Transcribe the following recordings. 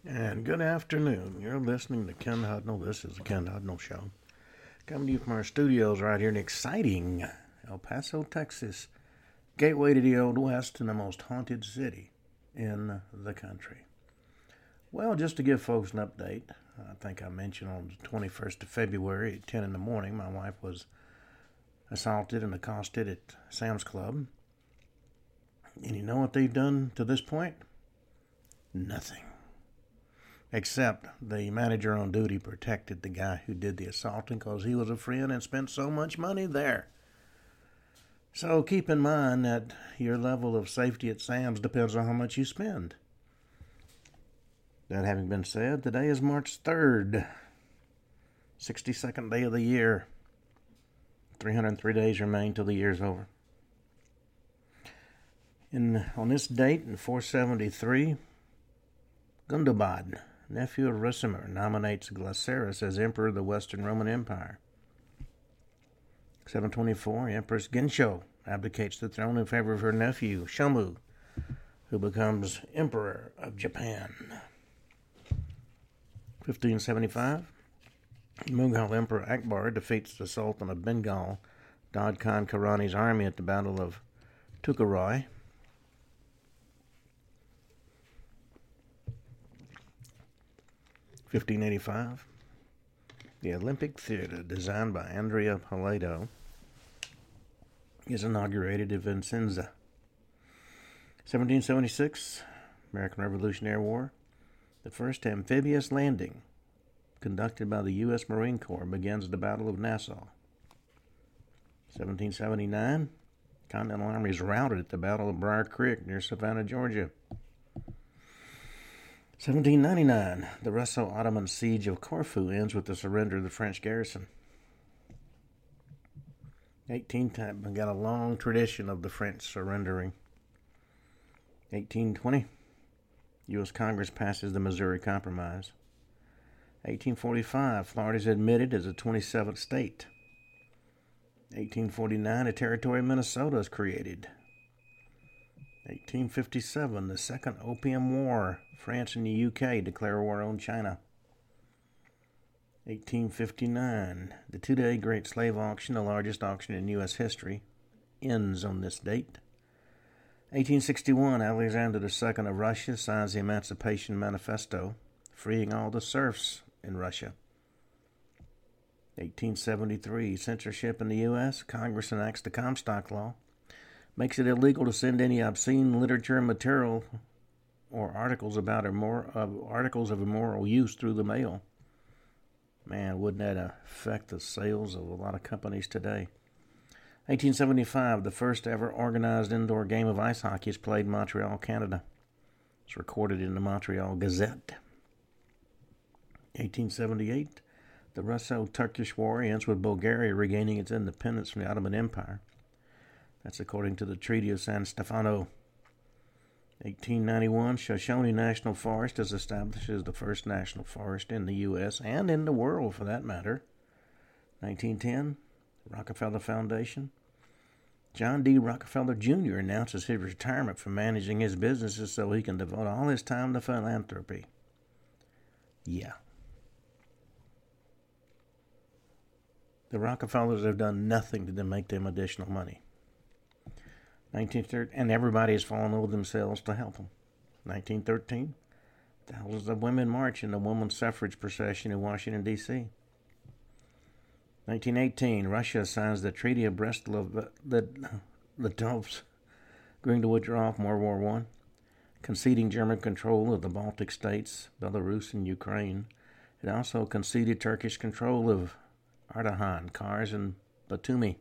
And good afternoon. You're listening to Ken Hudnall. This is the Ken Hudnall Show. Coming to you from our studios right here in exciting El Paso, Texas. Gateway to the Old West and the most haunted city in the country. Well, just to give folks an update, I think I mentioned on the 21st of February at 10 in the morning, my wife was assaulted and accosted at Sam's Club. And you know what they've done to this point? Nothing. Except the manager on duty protected the guy who did the assaulting because he was a friend and spent so much money there. So keep in mind that your level of safety at Sam's depends on how much you spend. That having been said, today is March 3rd, 62nd day of the year. 303 days remain till the year's over. On this date, in 473, Gundobad, nephew of Ricimer, nominates Glyceris as emperor of the Western Roman Empire. 724, Empress Gensho abdicates the throne in favor of her nephew, Shomu, who becomes emperor of Japan. 1575, Mughal Emperor Akbar defeats the Sultan of Bengal, Dad Khan Karani's army at the Battle of Tukarai. 1585, the Olympic Theater, designed by Andrea Palladio, is inaugurated in Vicenza. 1776, American Revolutionary War, the first amphibious landing conducted by the U.S. Marine Corps begins the Battle of Nassau. 1779, Continental Army is routed at the Battle of Briar Creek near Savannah, Georgia. 1799, the Russo-Ottoman siege of Corfu ends with the surrender of the French garrison. 1810, we got a long tradition of the French surrendering. 1820, U.S. Congress passes the Missouri Compromise. 1845, Florida is admitted as a 27th state. 1849, a territory of Minnesota is created. 1857, the Second Opium War. France and the UK declare war on China. 1859, the two-day Great Slave Auction, the largest auction in U.S. history, ends on this date. 1861, Alexander II of Russia signs the Emancipation Manifesto, freeing all the serfs in Russia. 1873, censorship in the U.S., Congress enacts the Comstock Law, makes it illegal to send any obscene literature and material or articles of immoral use through the mail. Man, wouldn't that affect the sales of a lot of companies today? 1875, the first ever organized indoor game of ice hockey is played in Montreal, Canada. It's recorded in the Montreal Gazette. 1878, the Russo-Turkish War ends with Bulgaria regaining its independence from the Ottoman Empire. That's according to the Treaty of San Stefano. 1891, Shoshone National Forest is established as the first national forest in the U.S. and in the world, for that matter. 1910, Rockefeller Foundation. John D. Rockefeller Jr. announces his retirement from managing his businesses so he can devote all his time to philanthropy. Yeah. The Rockefellers have done nothing to make them additional money. 1913, and everybody has fallen over themselves to help them. 1913, thousands of women march in the women's suffrage procession in Washington, D.C. 1918, Russia signs the Treaty of Brest-Litovsk, agreeing to withdraw from World War I, conceding German control of the Baltic states, Belarus, and Ukraine. It also conceded Turkish control of Ardahan, Kars, and Batumi.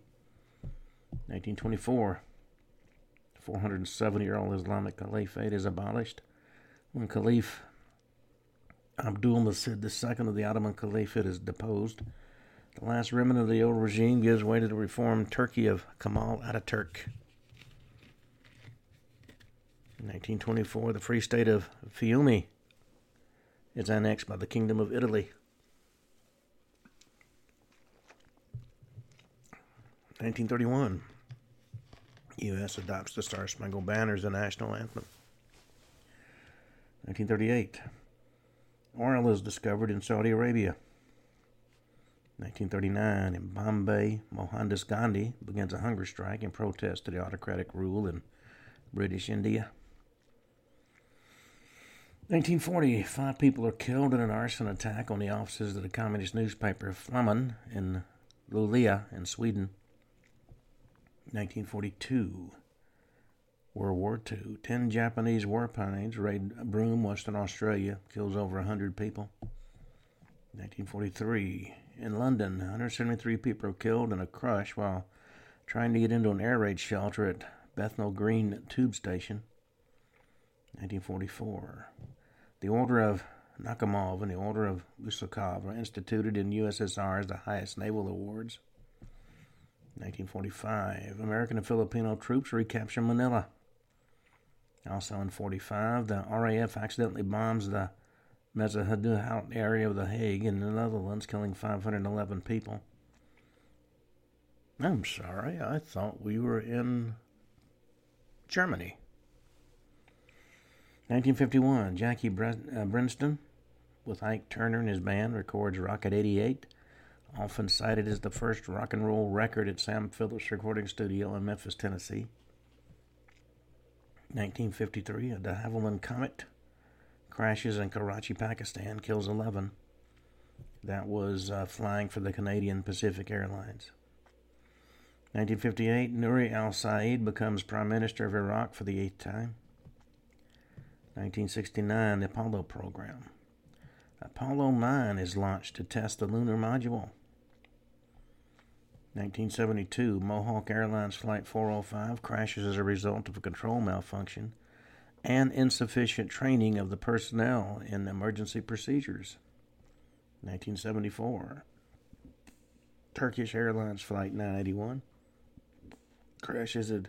1924, 470-year-old Islamic Caliphate is abolished when Caliph Abdul-Masih II of the Ottoman Caliphate is deposed. The last remnant of the old regime gives way to the reformed Turkey of Kemal Ataturk. In 1924, the Free State of Fiume is annexed by the Kingdom of Italy. 1931, U.S. adopts the Star Spangled Banner as the national anthem. 1938, Oil is discovered in Saudi Arabia. 1939, in Bombay, Mohandas Gandhi begins a hunger strike in protest to the autocratic rule in British India. 1940, 5 people are killed in an arson attack on the offices of the communist newspaper Flamman in Luleå in Sweden. 1942, World War II. 10 Japanese warplanes raid Broome, Western Australia, kills over 100 people. 1943, in London, 173 people are killed in a crush while trying to get into an air raid shelter at Bethnal Green Tube Station. 1944, the Order of Nakhimov and the Order of Usakov are instituted in USSR as the highest naval awards. 1945, American and Filipino troops recapture Manila. Also in 1945, the RAF accidentally bombs the Mezzahahout area of The Hague in the Netherlands, killing 511 people. I'm sorry, I thought we were in Germany. 1951, Jackie Brenston, with Ike Turner and his band, records Rocket 88, often cited as the first rock and roll record at Sam Phillips Recording Studio in Memphis, Tennessee. 1953, a de Havilland Comet crashes in Karachi, Pakistan, kills 11. That was flying for the Canadian Pacific Airlines. 1958, Nouri al-Said becomes Prime Minister of Iraq for the 8th time. 1969, the Apollo program. Apollo 9 is launched to test the lunar module. 1972, Mohawk Airlines Flight 405 crashes as a result of a control malfunction and insufficient training of the personnel in emergency procedures. 1974, Turkish Airlines Flight 981 crashes at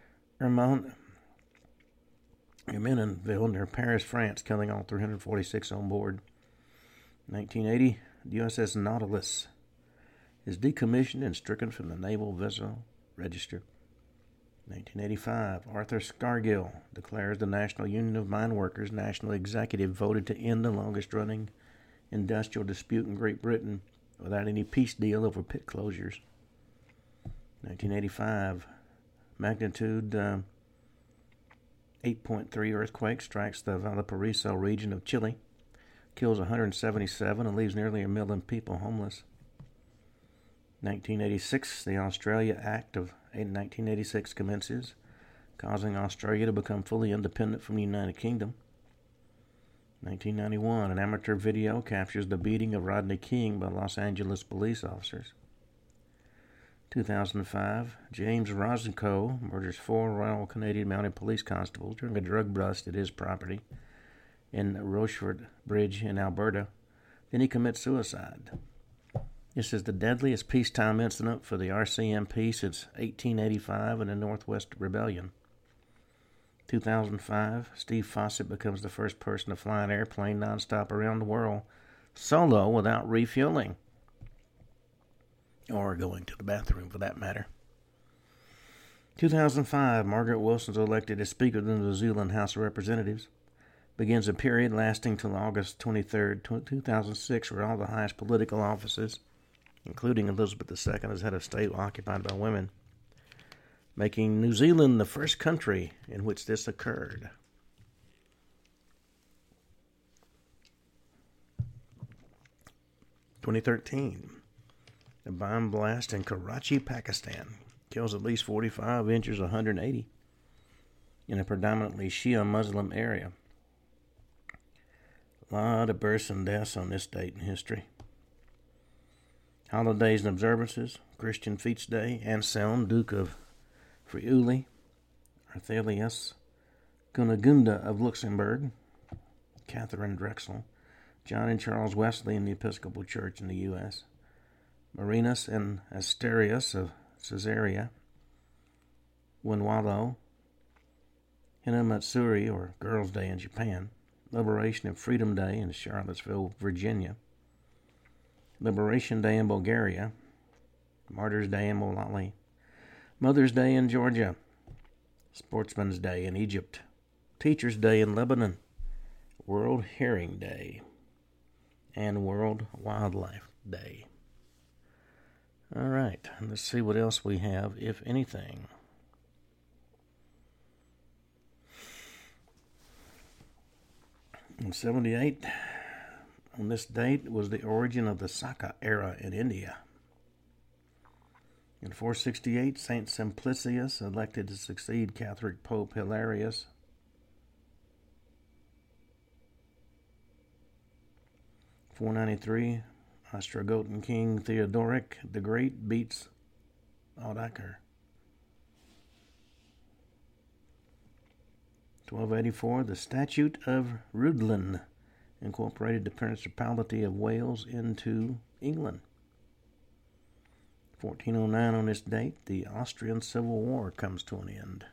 Ermenonville near Paris, France, killing all 346 on board. 1980, the USS Nautilus is decommissioned and stricken from the Naval Vessel Register. 1985, Arthur Scargill declares the National Union of Mine Workers National Executive voted to end the longest-running industrial dispute in Great Britain without any peace deal over pit closures. 1985, magnitude 8.3 earthquake strikes the Valparaiso region of Chile, kills 177 and leaves nearly 1 million people homeless. 1986, the Australia Act of 1986 commences, causing Australia to become fully independent from the United Kingdom. 1991, an amateur video captures the beating of Rodney King by Los Angeles police officers. 2005, James Rosenko murders 4 Royal Canadian Mounted Police constables during a drug bust at his property in Rochefort Bridge in Alberta. Then he commits suicide. This is the deadliest peacetime incident for the RCMP since 1885 in the Northwest Rebellion. 2005, Steve Fossett becomes the first person to fly an airplane nonstop around the world, solo without refueling. Or going to the bathroom, for that matter. 2005, Margaret Wilson is elected as Speaker of the New Zealand House of Representatives. Begins a period lasting till August 23, 2006, where all the highest political offices, including Elizabeth II as head of state, occupied by women, making New Zealand the first country in which this occurred. (2013), a bomb blast in Karachi, Pakistan, kills at least 45, injures 180 in a predominantly Shia Muslim area. A lot of births and deaths on this date in history. Holidays and observances: Christian Feast Day, Anselm, Duke of Friuli, Arthelius Gunagunda of Luxembourg, Catherine Drexel, John and Charles Wesley in the Episcopal Church in the U.S., Marinus and Asterius of Caesarea, Wenwalo, Hinamatsuri, or Girls' Day in Japan, Liberation and Freedom Day in Charlottesville, Virginia, Liberation Day in Bulgaria, Martyrs' Day in Malawi, Mother's Day in Georgia, Sportsman's Day in Egypt, Teacher's Day in Lebanon, World Herring Day. and World Wildlife Day. All right, let's see what else we have, if anything. In 78, on this date, was the origin of the Saka era in India. In 468, Saint Simplicius elected to succeed Catholic Pope Hilarius. 493, Ostrogothn King Theodoric the Great beats Odoacer. 1284, the Statute of Rhuddlan incorporated the Principality of Wales into England. 1409, on this date, the Austrian Civil War comes to an end.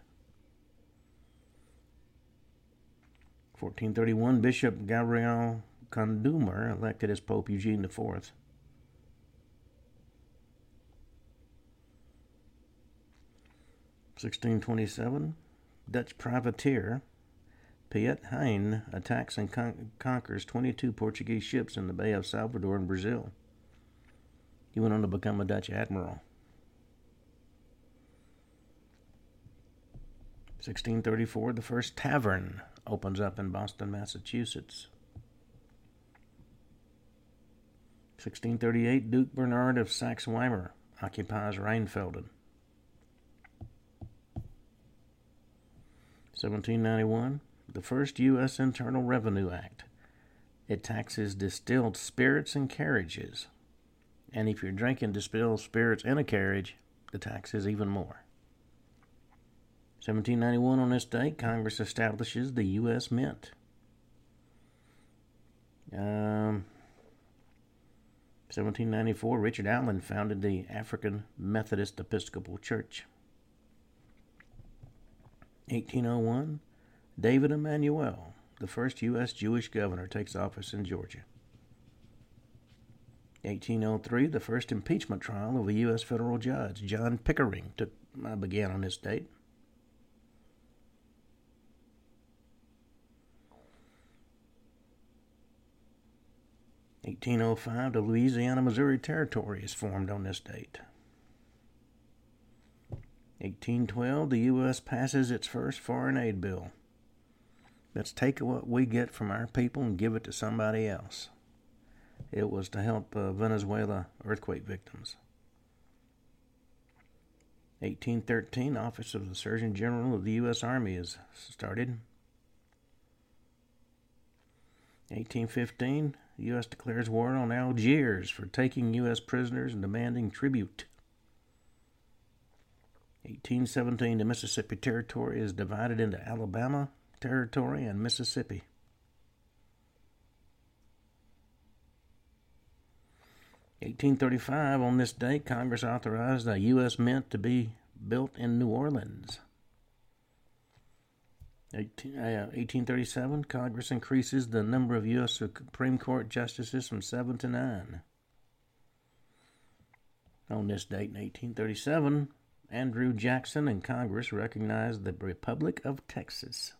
1431, Bishop Gabriel Condumer elected as Pope Eugene IV. 1627, Dutch privateer Piet Hein attacks and conquers 22 Portuguese ships in the Bay of Salvador in Brazil. He went on to become a Dutch admiral. 1634, the first tavern opens up in Boston, Massachusetts. 1638, Duke Bernard of Saxe-Weimar occupies Rheinfelden. 1791, the first U.S. Internal Revenue Act. It taxes distilled spirits and carriages. And if you're drinking distilled spirits in a carriage, the tax is even more. 1791, on this date, Congress establishes the U.S. Mint. 1794, Richard Allen founded the African Methodist Episcopal Church. 1801, David Emanuel, the first U.S. Jewish governor, takes office in Georgia. 1803, the first impeachment trial of a U.S. federal judge, John Pickering, began on this date. 1805, the Louisiana-Missouri Territory is formed on this date. 1812, the U.S. passes its first foreign aid bill. Let's take what we get from our people and give it to somebody else. It was to help Venezuela earthquake victims. 1813, Office of the Surgeon General of the U.S. Army is started. 1815, the U.S. declares war on Algiers for taking U.S. prisoners and demanding tribute. 1817, the Mississippi Territory is divided into Alabama Territory and Mississippi. 1835, on this day, Congress authorized a U.S. Mint to be built in New Orleans. 1837, Congress increases the number of U.S. Supreme Court justices from 7 to 9. On this date, in 1837, Andrew Jackson and Congress recognized the Republic of Texas.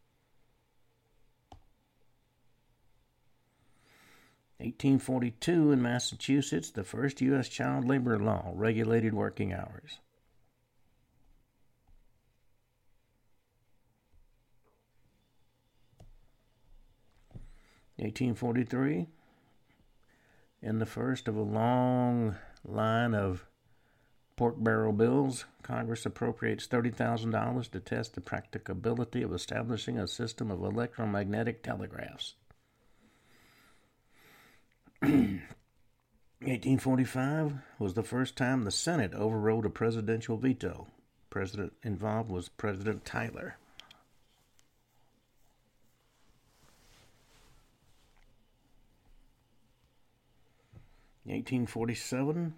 1842, in Massachusetts, the first U.S. child labor law regulated working hours. 1843, in the first of a long line of pork barrel bills, Congress appropriates $30,000 to test the practicability of establishing a system of electromagnetic telegraphs. 1845 was the first time the Senate overrode a presidential veto. President involved was President Tyler. 1847,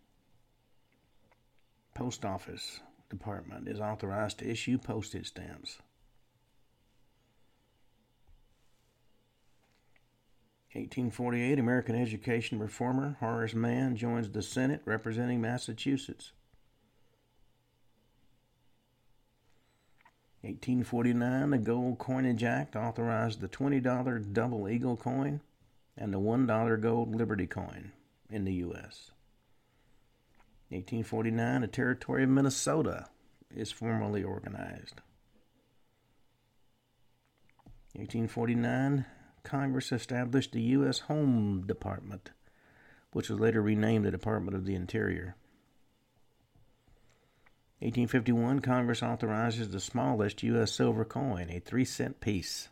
Post Office Department is authorized to issue postage stamps. 1848, American education reformer Horace Mann joins the Senate representing Massachusetts. 1849, the Gold Coinage Act authorized the $20 double eagle coin and the $1 gold Liberty coin in the U.S. 1849, the territory of Minnesota is formally organized. 1849, Congress established the U.S. Home Department, which was later renamed the Department of the Interior. 1851, Congress authorizes the smallest U.S. silver coin, a 3-cent piece.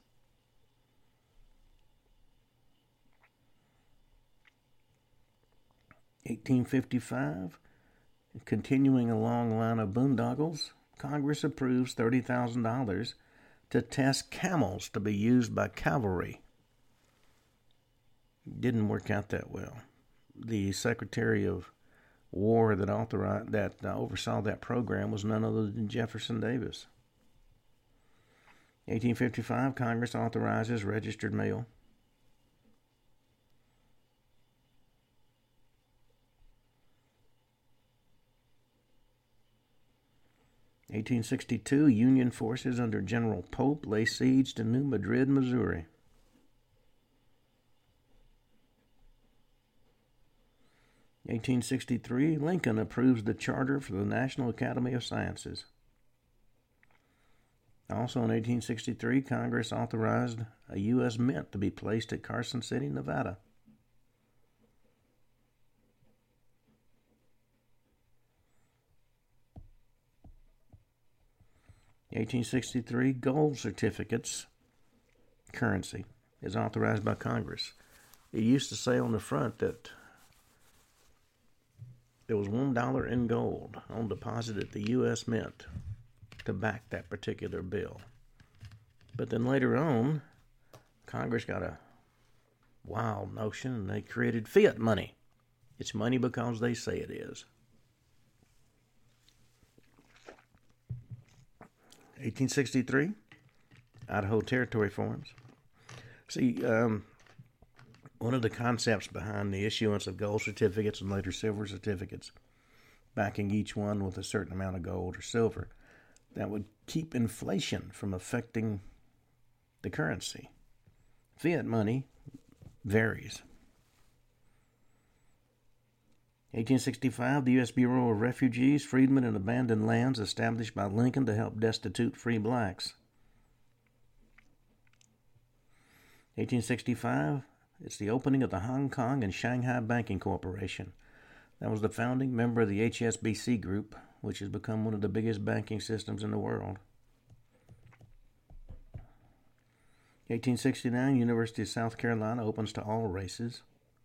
1855, continuing a long line of boondoggles, Congress approves $30,000 to test camels to be used by cavalry. Didn't work out that well. The Secretary of War that oversaw that program was none other than Jefferson Davis. 1855, Congress authorizes registered mail. 1862, Union forces under General Pope lay siege to New Madrid, Missouri. 1863, Lincoln approves the charter for the National Academy of Sciences. Also in 1863, Congress authorized a U.S. Mint to be placed at Carson City, Nevada. 1863, gold certificates, currency, is authorized by Congress. It used to say on the front that there was $1 in gold on deposit at the U.S. Mint to back that particular bill. But then later on, Congress got a wild notion and they created fiat money. It's money because they say it is. 1863, Idaho Territory forms. See, one of the concepts behind the issuance of gold certificates and later silver certificates, backing each one with a certain amount of gold or silver, that would keep inflation from affecting the currency. Fiat money varies. 1865, the U.S. Bureau of Refugees, Freedmen, and Abandoned Lands established by Lincoln to help destitute free blacks. 1865, it's the opening of the Hong Kong and Shanghai Banking Corporation. That was the founding member of the HSBC Group, which has become one of the biggest banking systems in the world. 1869, University of South Carolina opens to all races.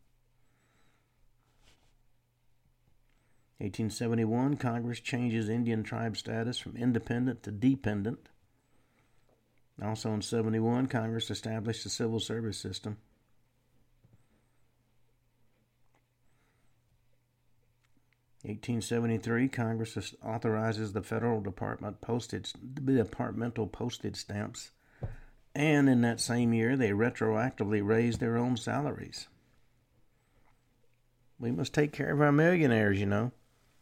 1871, Congress changes Indian tribe status from independent to dependent. Also in 71, Congress established the civil service system. 1873, Congress authorizes the federal departmental postage stamps, and in that same year, they retroactively raise their own salaries. We must take care of our millionaires, you know.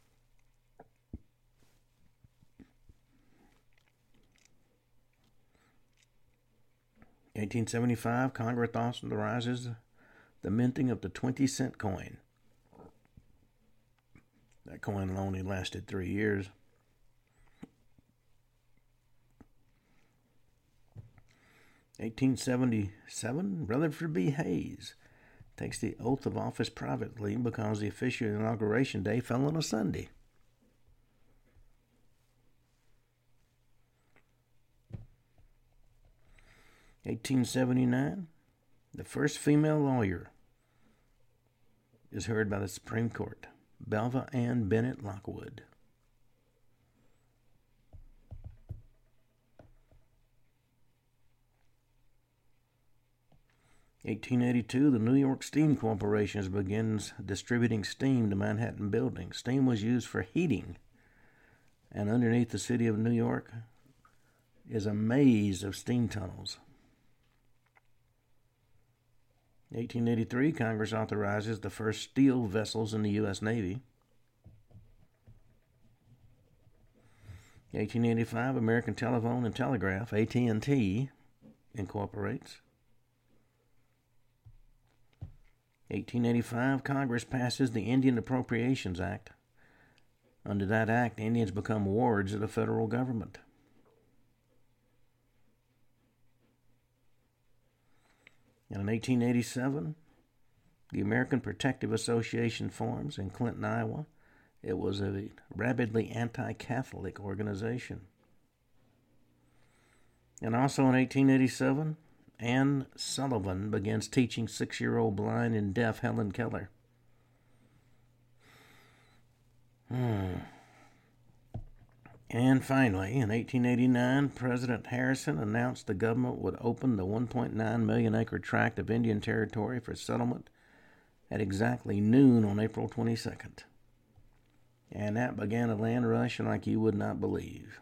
1875, Congress authorizes the minting of the 20-cent coin. That coin only lasted 3 years. 1877, Rutherford B. Hayes takes the oath of office privately because the official inauguration day fell on a Sunday. 1879, the first female lawyer is heard by the Supreme Court, Belva Ann Bennett Lockwood. 1882, the New York Steam Corporation begins distributing steam to Manhattan buildings. Steam was used for heating, and underneath the city of New York is a maze of steam tunnels. 1883, Congress authorizes the first steel vessels in the U.S. Navy. 1885, American Telephone and Telegraph, AT&T, incorporates. 1885, Congress passes the Indian Appropriations Act. Under that act, Indians become wards of the federal government. And in 1887, the American Protective Association forms in Clinton, Iowa. It was a rabidly anti-Catholic organization. And also in 1887, Anne Sullivan begins teaching 6-year-old blind and deaf Helen Keller. And finally, in 1889, President Harrison announced the government would open the 1.9 million acre tract of Indian Territory for settlement at exactly noon on April 22nd. And that began a land rush like you would not believe.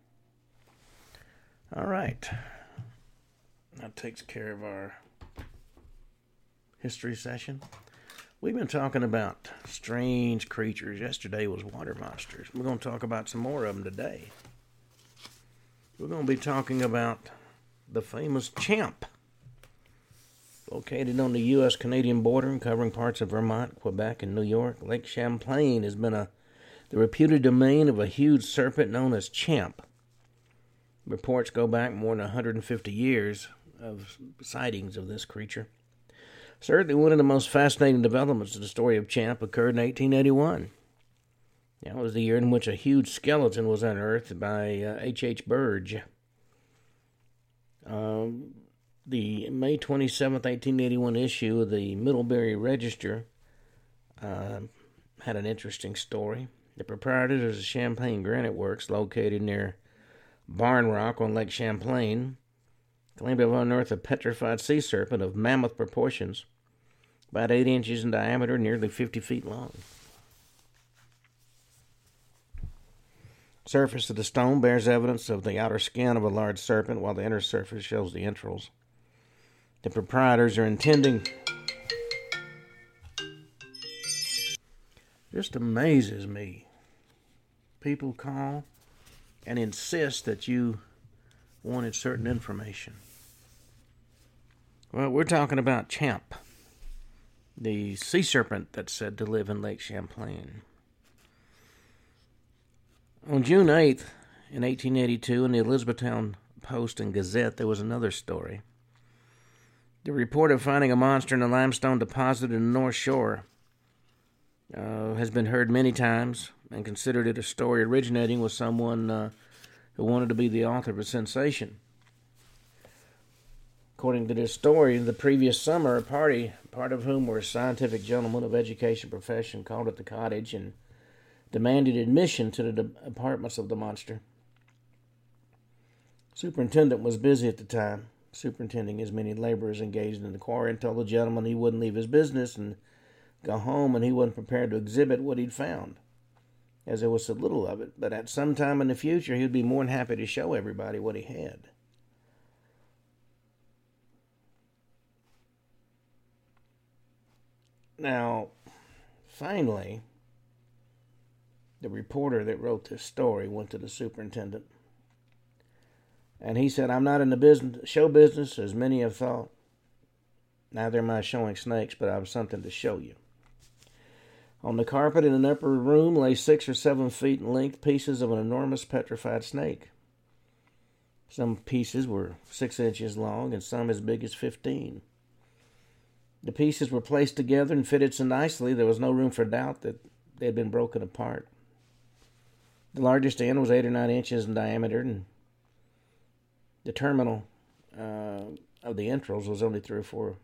All right. That takes care of our history session. We've been talking about strange creatures. Yesterday was water monsters. We're going to talk about some more of them today. We're going to be talking about the famous Champ. Located on the U.S.-Canadian border and covering parts of Vermont, Quebec, and New York, Lake Champlain has been the reputed domain of a huge serpent known as Champ. Reports go back more than 150 years of sightings of this creature. Certainly one of the most fascinating developments of the story of Champ occurred in 1881. That was the year in which a huge skeleton was unearthed by H.H. Burge. The May 27, 1881 issue of the Middlebury Register had an interesting story. The proprietors of the Champagne Granite Works, located near Barn Rock on Lake Champlain, claimed to have unearthed a petrified sea serpent of mammoth proportions, about 8 inches in diameter, nearly 50 feet long. Surface of the stone bears evidence of the outer skin of a large serpent, while the inner surface shows the entrails. The proprietors are intending... Just amazes me. People call and insist that you wanted certain information. Well, we're talking about Champ, the sea serpent that's said to live in Lake Champlain. On June 8th, in 1882, in the Elizabethtown Post and Gazette, there was another story. The report of finding a monster in a limestone deposit in the North Shore has been heard many times and considered it a story originating with someone who wanted to be the author of a sensation. According to this story, the previous summer, a party, part of whom were scientific gentlemen of education profession, called at the cottage and demanded admission to the apartments of the monster. Superintendent was busy at the time, superintending his many laborers engaged in the quarry, and told the gentleman he wouldn't leave his business and go home, and he wasn't prepared to exhibit what he'd found, as there was so little of it, but at some time in the future he would be more than happy to show everybody what he had. Now, finally, the reporter that wrote this story went to the superintendent, and he said, "I'm not in the show business, as many have thought. Neither am I showing snakes, but I have something to show you." On the carpet in an upper room lay 6 or 7 feet in length pieces of an enormous petrified snake. Some pieces were 6 inches long and some as big as 15. The pieces were placed together and fitted so nicely there was no room for doubt that they had been broken apart. The largest end was 8 or 9 inches in diameter, and the terminal of the entrails was only 3 or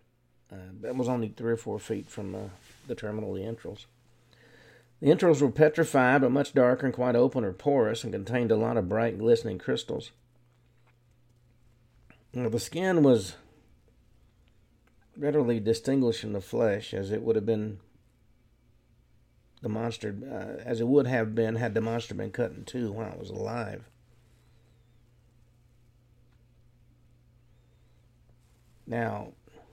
4 feet from the terminal of the entrails. The entrails were petrified, but much darker and quite open or porous, and contained a lot of bright, glistening crystals. Now, the skin was readily distinguished from the flesh, as it would have been the monster, as it would have been had the monster been cut in two while it was alive. Now,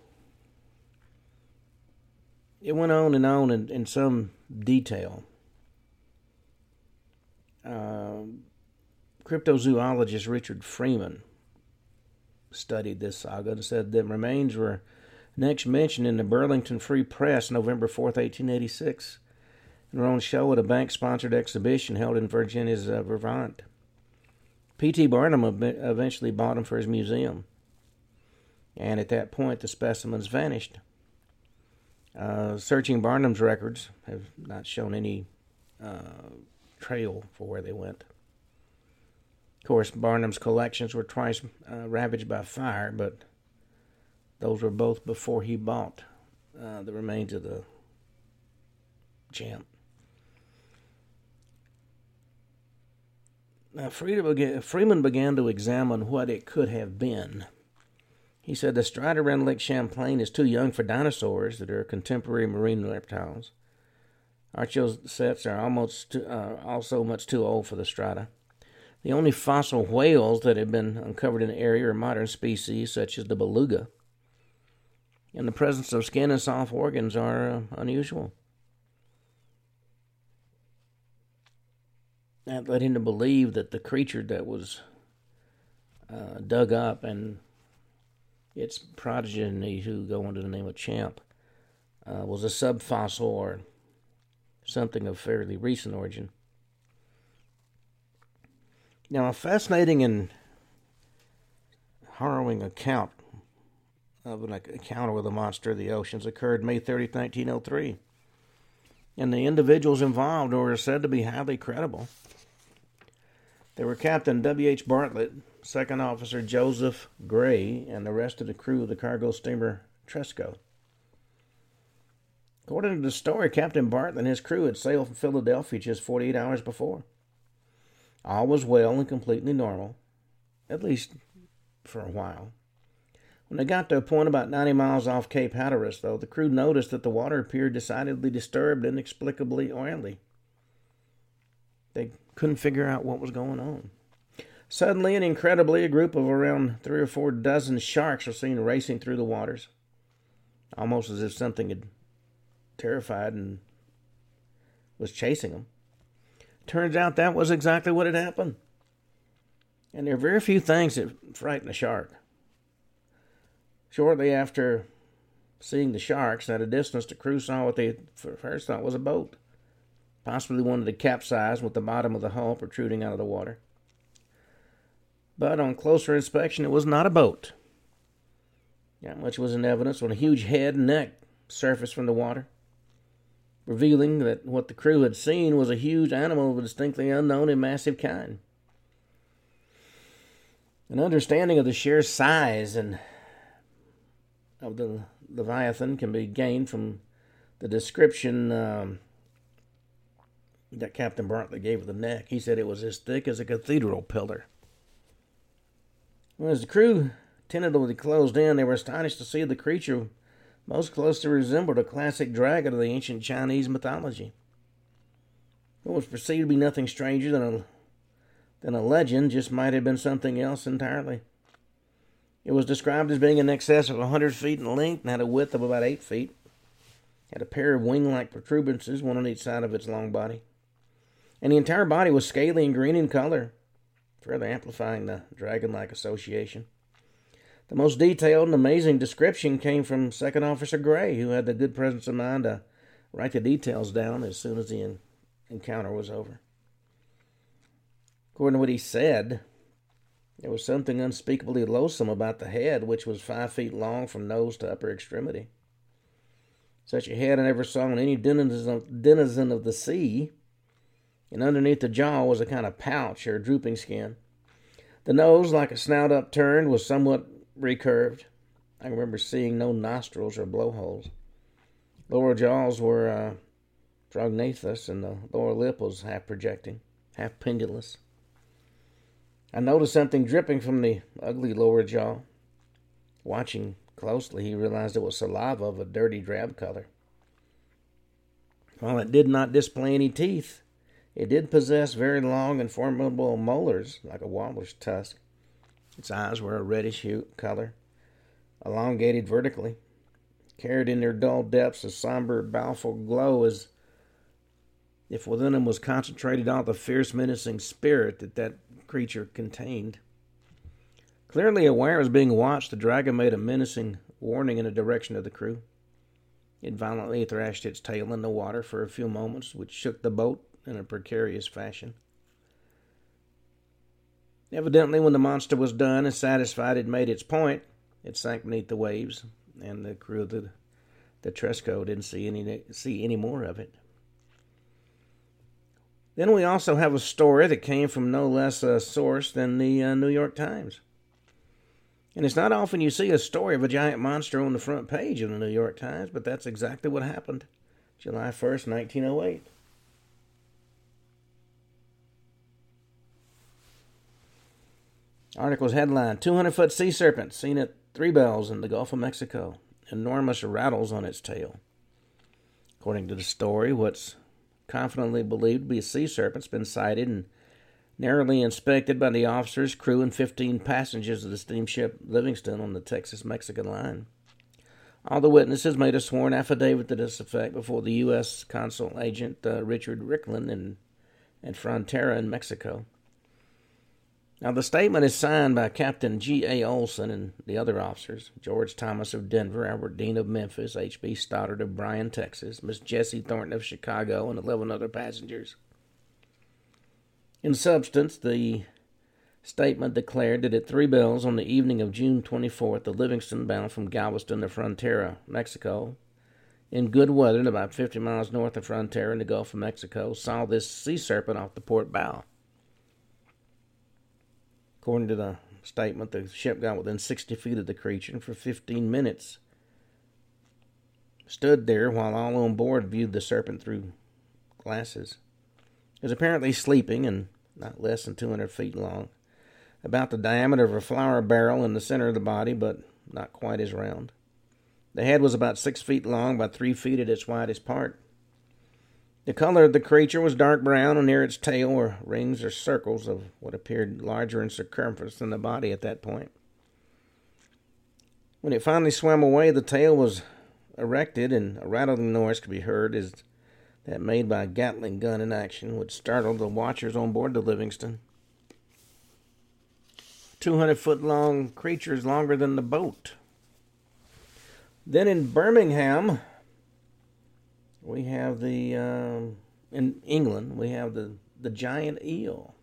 it went on in some detail. Cryptozoologist Richard Freeman studied this saga and said that remains were Next mentioned in the Burlington Free Press, November 4th, 1886, in her own show at a bank-sponsored exhibition held in Virginia's Vermont. P.T. Barnum eventually bought him for his museum, and at that point the specimens vanished. Searching Barnum's records have not shown any trail for where they went. Of course, Barnum's collections were twice ravaged by fire, but those were both before he bought the remains of the champ. Now, Freeman began to examine what it could have been. He said the strata around Lake Champlain is too young for dinosaurs that are contemporary marine reptiles. Archaeocets are also much too old for the strata. The only fossil whales that have been uncovered in the area are modern species such as the beluga. And the presence of skin and soft organs are unusual. That led him to believe that the creature that was dug up and its progeny, who go under the name of Champ, was a subfossil or something of fairly recent origin. Now, a fascinating and harrowing account of an encounter with a monster of the oceans occurred May 30, 1903. And the individuals involved were said to be highly credible. They were Captain W.H. Bartlett, Second Officer Joseph Gray, and the rest of the crew of the cargo steamer Tresco. According to the story, Captain Bartlett and his crew had sailed from Philadelphia just 48 hours before. All was well and completely normal, at least for a while. When they got to a point about 90 miles off Cape Hatteras, though, the crew noticed that the water appeared decidedly disturbed, inexplicably oily. They couldn't figure out what was going on. Suddenly and incredibly, a group of around 3 or 4 dozen sharks were seen racing through the waters, almost as if something had terrified and was chasing them. Turns out that was exactly what had happened. And there are very few things that frighten a shark. Shortly after seeing the sharks at a distance, the crew saw what they first thought was a boat, possibly one that had capsized with the bottom of the hull protruding out of the water. But on closer inspection, it was not a boat. Not much was in evidence when a huge head and neck surfaced from the water, revealing that what the crew had seen was a huge animal of a distinctly unknown and massive kind. An understanding of the sheer size and of the Leviathan can be gained from the description that Captain Bartlett gave of the neck. He said it was as thick as a cathedral pillar. Well, as the crew tentatively closed in, they were astonished to see the creature most closely resembled a classic dragon of the ancient Chinese mythology. It was perceived to be nothing stranger than a legend, just might have been something else entirely. It was described as being in excess of 100 feet in length and had a width of about 8 feet. It had a pair of wing-like protuberances, one on each side of its long body. And the entire body was scaly and green in color, further amplifying the dragon-like association. The most detailed and amazing description came from Second Officer Gray, who had the good presence of mind to write the details down as soon as the encounter was over. According to what he said, there was something unspeakably loathsome about the head, which was 5 feet long from nose to upper extremity. Such a head I never saw on any denizen of the sea, and underneath the jaw was a kind of pouch or drooping skin. The nose, like a snout upturned, was somewhat recurved. I remember seeing no nostrils or blowholes. Lower jaws were prognathous, and the lower lip was half projecting, half pendulous. I noticed something dripping from the ugly lower jaw. Watching closely, he realized it was saliva of a dirty drab color. While it did not display any teeth, it did possess very long and formidable molars, like a wobbler's tusk. Its eyes were a reddish hue color, elongated vertically, carried in their dull depths a somber, baleful glow, as if within them was concentrated all the fierce, menacing spirit that creature contained. Clearly aware it was being watched, the dragon made a menacing warning in the direction of the crew. It violently thrashed its tail in the water for a few moments, which shook the boat in a precarious fashion. Evidently, when the monster was done and satisfied it made its point, it sank beneath the waves, and the crew of the Tresco didn't see any more of it. Then we also have a story that came from no less a source than the New York Times. And it's not often you see a story of a giant monster on the front page of the New York Times, but that's exactly what happened July 1st, 1908. Article's headline, 200-foot sea serpent seen at Three Bells in the Gulf of Mexico. Enormous rattles on its tail. According to the story, what's confidently believed to be a sea serpent's been sighted and narrowly inspected by the officers, crew, and 15 passengers of the steamship Livingston on the Texas-Mexican line. All the witnesses made a sworn affidavit to this effect before the U.S. Consul Agent Richard Ricklin in Frontera in Mexico. Now, the statement is signed by Captain G.A. Olson and the other officers, George Thomas of Denver, Albert Dean of Memphis, H.B. Stoddard of Bryan, Texas, Miss Jessie Thornton of Chicago, and 11 other passengers. In substance, the statement declared that at Three Bells on the evening of June 24th, the Livingston, bound from Galveston to Frontera, Mexico, in good weather and about 50 miles north of Frontera in the Gulf of Mexico, saw this sea serpent off the port bow. According to the statement, the ship got within 60 feet of the creature and for 15 minutes stood there while all on board viewed the serpent through glasses. It was apparently sleeping and not less than 200 feet long, about the diameter of a flour barrel in the center of the body, but not quite as round. The head was about 6 feet long by 3 feet at its widest part. The color of the creature was dark brown, and near its tail were rings or circles of what appeared larger in circumference than the body at that point. When it finally swam away, the tail was erected, and a rattling noise could be heard as that made by a Gatling gun in action, which startled the watchers on board the Livingston. 200-foot-long creature is longer than the boat. Then in Birmingham, we have in England, we have the giant eel.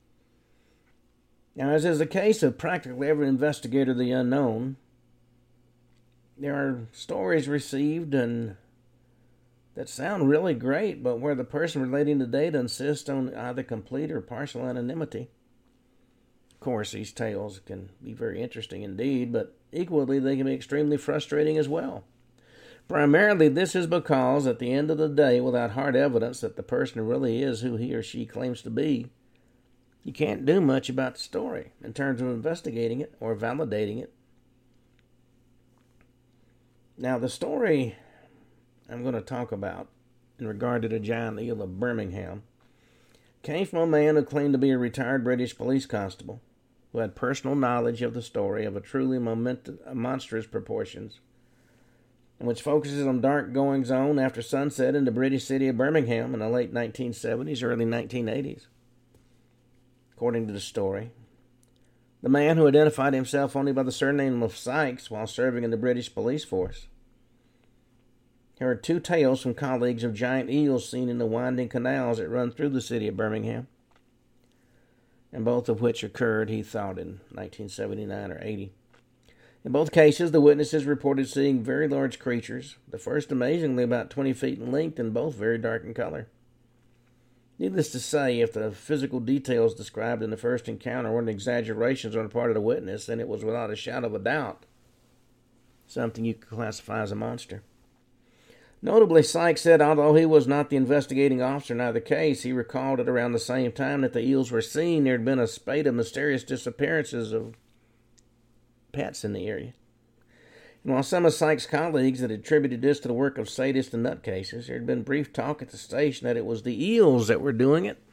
Now, as is the case of practically every investigator of the unknown, there are stories received and that sound really great, but where the person relating the data insists on either complete or partial anonymity. Of course, these tales can be very interesting indeed, but equally they can be extremely frustrating as well. Primarily, this is because, at the end of the day, without hard evidence that the person really is who he or she claims to be, you can't do much about the story in terms of investigating it or validating it. Now, the story I'm going to talk about in regard to the giant eel of Birmingham came from a man who claimed to be a retired British police constable who had personal knowledge of the story of a truly monstrous proportions, and which focuses on dark goings-on after sunset in the British city of Birmingham in the late 1970s, early 1980s. According to the story, the man, who identified himself only by the surname of Sykes while serving in the British police force, heard two tales from colleagues of giant eels seen in the winding canals that run through the city of Birmingham, and both of which occurred, he thought, in 1979 or 80. In both cases, the witnesses reported seeing very large creatures, the first amazingly about 20 feet in length and both very dark in color. Needless to say, if the physical details described in the first encounter weren't exaggerations on the part of the witness, then it was without a shadow of a doubt something you could classify as a monster. Notably, Sykes said although he was not the investigating officer in either case, he recalled at around the same time that the eels were seen, there had been a spate of mysterious disappearances of pets in the area. And while some of Sykes' colleagues had attributed this to the work of sadists and nutcases, there had been brief talk at the station that it was the eels that were doing it.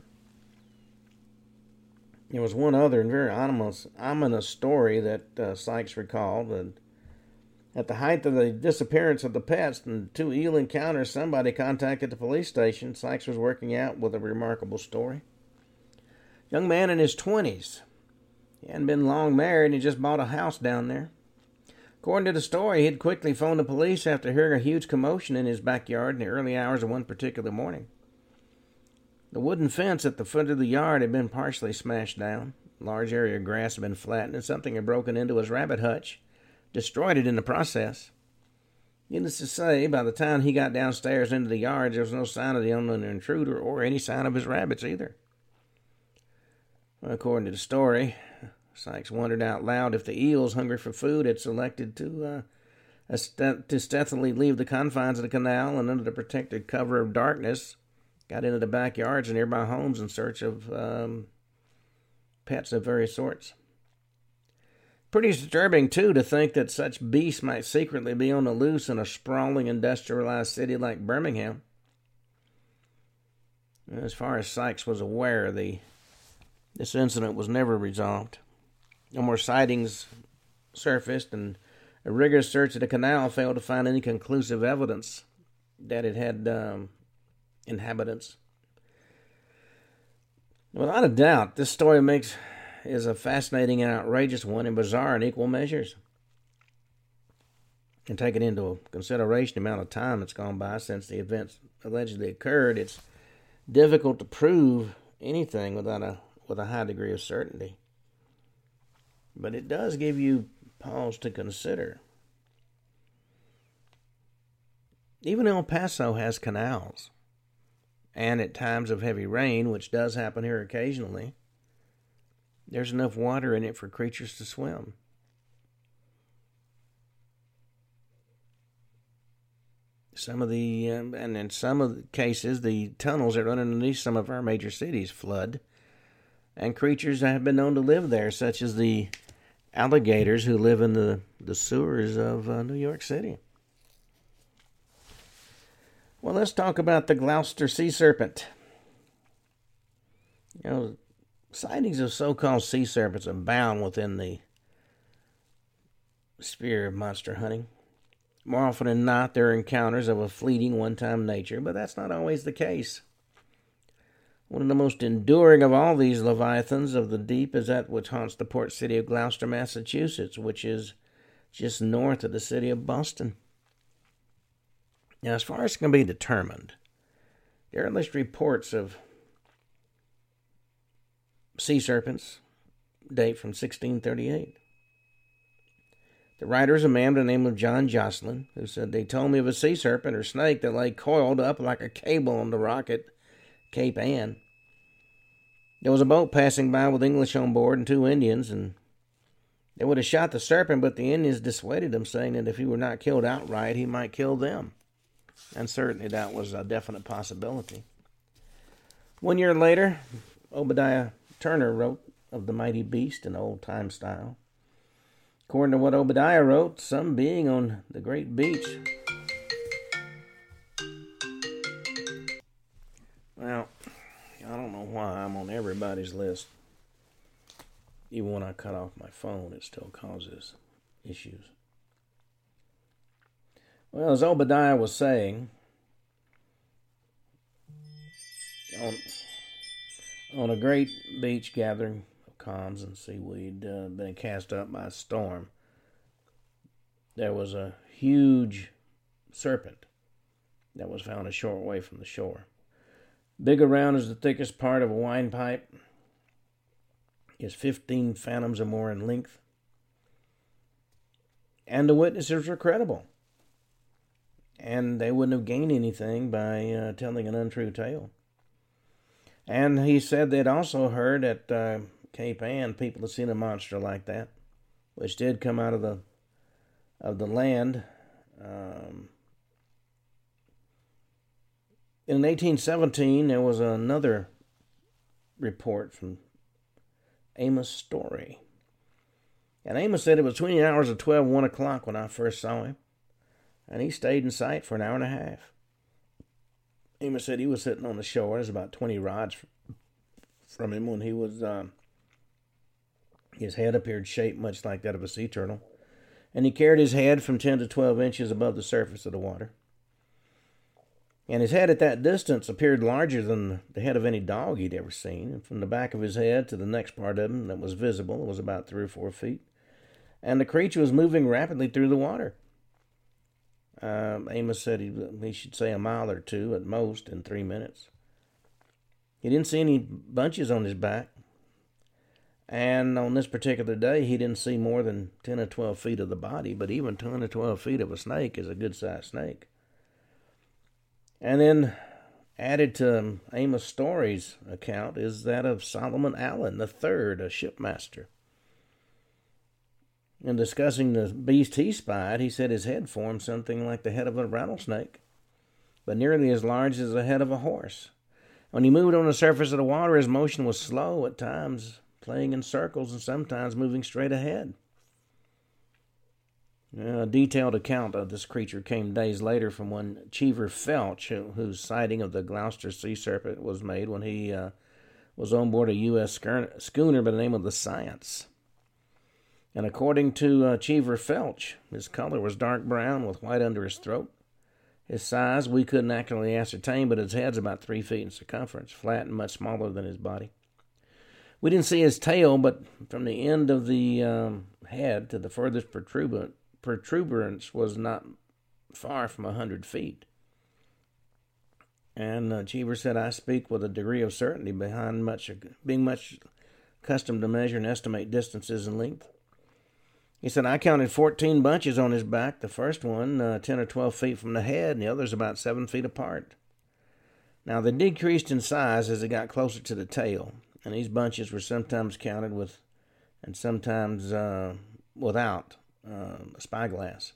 There was one other and very ominous story that Sykes recalled, and at the height of the disappearance of the pets and two eel encounters, somebody contacted the police station. Sykes was working out with a remarkable story. Young man in his 20s. He hadn't been long married and he just bought a house down there. According to the story, he'd quickly phoned the police after hearing a huge commotion in his backyard in the early hours of one particular morning. The wooden fence at the foot of the yard had been partially smashed down. A large area of grass had been flattened, and something had broken into his rabbit hutch, destroyed it in the process. Needless to say, by the time he got downstairs into the yard, there was no sign of the unknown intruder or any sign of his rabbits either. Well, according to the story, Sykes wondered out loud if the eels, hungry for food, had selected to stealthily leave the confines of the canal and under the protected cover of darkness got into the backyards and nearby homes in search of pets of various sorts. Pretty disturbing, too, to think that such beasts might secretly be on the loose in a sprawling, industrialized city like Birmingham. As far as Sykes was aware, this incident was never resolved. No more sightings surfaced, and a rigorous search of the canal failed to find any conclusive evidence that it had inhabitants. Without a doubt, this story is a fascinating and outrageous one, and bizarre in equal measures. And taking into consideration the amount of time that's gone by since the events allegedly occurred, it's difficult to prove anything with a high degree of certainty. But it does give you pause to consider. Even El Paso has canals, and at times of heavy rain, which does happen here occasionally, there's enough water in it for creatures to swim. And in some of the cases, the tunnels that run underneath some of our major cities flood, and creatures that have been known to live there, such as the alligators who live in the sewers of New York City. Well, let's talk about the Gloucester sea serpent. Sightings of so-called sea serpents abound within the sphere of monster hunting. More often than not, there are encounters of a fleeting, one-time nature, but that's not always the case. One of the most enduring of all these leviathans of the deep is that which haunts the port city of Gloucester, Massachusetts, which is just north of the city of Boston. Now, as far as can be determined, there are at least reports of sea serpents date from 1638. The writer is a man by the name of John Jocelyn, who said, "They told me of a sea serpent or snake that lay coiled up like a cable on the rock at Cape Ann. There was a boat passing by with English on board and 2 Indians, and they would have shot the serpent, but the Indians dissuaded them, saying that if he were not killed outright, he might kill them." And certainly that was a definite possibility. 1 year later, Obadiah Turner wrote of the mighty beast in old-time style. According to what Obadiah wrote, some being on the great beach. Well, I don't know why I'm on everybody's list. Even when I cut off my phone, it still causes issues. Well, as Obadiah was saying, on a great beach gathering of calms and seaweed being cast up by a storm, there was a huge serpent that was found a short way from the shore. Big around as the thickest part of a wine pipe, is 15 fathoms or more in length. And the witnesses were credible. And they wouldn't have gained anything by telling an untrue tale. And he said they'd also heard at Cape Ann people had seen a monster like that, which did come out of the land. In 1817, there was another report from Amos Story. And Amos said it was between the hours of 12 and 1 o'clock when I first saw him. And he stayed in sight for an hour and a half. Amos said he was sitting on the shore. It was about 20 rods from him when he was... his head appeared shaped much like that of a sea turtle. And he carried his head from 10 to 12 inches above the surface of the water. And his head at that distance appeared larger than the head of any dog he'd ever seen. And from the back of his head to the next part of him that was visible, it was about 3 or 4 feet. and the creature was moving rapidly through the water. Amos said he should say a mile or two at most in 3 minutes. He didn't see any bunches on his back, and on this particular day, he didn't see more than 10 or 12 feet of the body, but even 10 or 12 feet of a snake is a good-sized snake. And then added to Amos Story's account is that of Solomon Allen III, a shipmaster. In discussing the beast he spied, he said his head formed something like the head of a rattlesnake, but nearly as large as the head of a horse. When he moved on the surface of the water, his motion was slow, at times playing in circles and sometimes moving straight ahead. A detailed account of this creature came days later from one Cheever Felch, whose sighting of the Gloucester sea serpent was made when he was on board a U.S. schooner by the name of the Science. And according to Cheever Felch, his color was dark brown with white under his throat. His size we couldn't accurately ascertain, but his head's about 3 feet in circumference, flat and much smaller than his body. We didn't see his tail, but from the end of the head to the furthest protuberance was not far from 100 feet. And Cheever said, I speak with a degree of certainty being much accustomed to measure and estimate distances and length. He said, I counted 14 bunches on his back, the first one 10 or 12 feet from the head, and the others about 7 feet apart. Now, they decreased in size as they got closer to the tail, and these bunches were sometimes counted with and sometimes without a spyglass.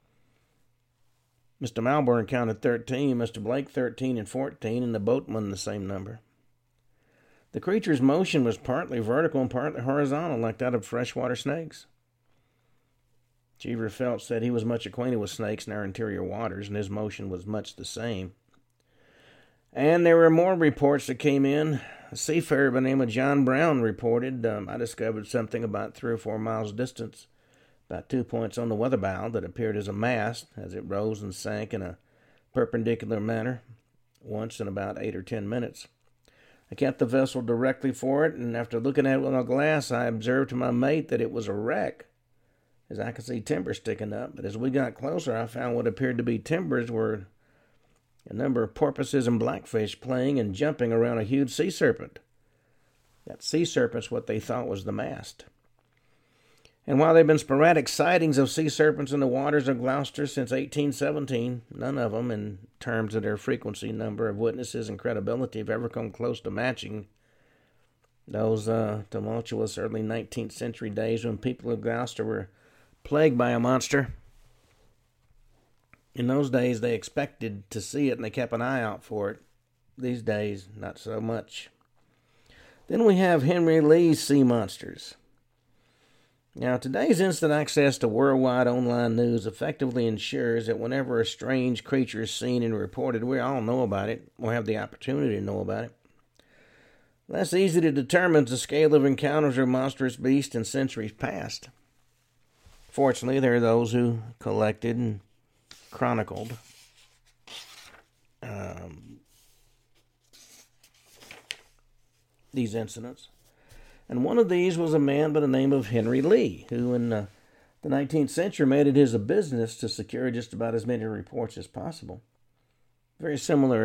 Mr. Malburn counted 13, Mr. Blake 13 and 14, and the boatman the same number. The creature's motion was partly vertical and partly horizontal, like that of freshwater snakes. Cheever Felch said he was much acquainted with snakes in our interior waters, and his motion was much the same. And there were more reports that came in. A seafarer by the name of John Brown reported, I discovered something about 3 or 4 miles distance, about 2 points on the weather bow, that appeared as a mast as it rose and sank in a perpendicular manner, once in about 8 or 10 minutes. I kept the vessel directly for it, and after looking at it with a glass, I observed to my mate that it was a wreck, as I could see timbers sticking up. But as we got closer, I found what appeared to be timbers were a number of porpoises and blackfish playing and jumping around a huge sea serpent. That sea serpent's what they thought was the mast. And while there have been sporadic sightings of sea serpents in the waters of Gloucester since 1817, none of them, in terms of their frequency, number of witnesses, and credibility, have ever come close to matching those tumultuous early 19th century days when people of Gloucester were plagued by a monster. In those days, they expected to see it and they kept an eye out for it. These days, not so much. Then we have Henry Lee's sea monsters. Now, today's instant access to worldwide online news effectively ensures that whenever a strange creature is seen and reported, we all know about it, or have the opportunity to know about it. That's easy to determine the scale of encounters with monstrous beasts in centuries past. Fortunately, there are those who collected and chronicled these incidents. And one of these was a man by the name of Henry Lee, who in the 19th century made it his business to secure just about as many reports as possible. Very similar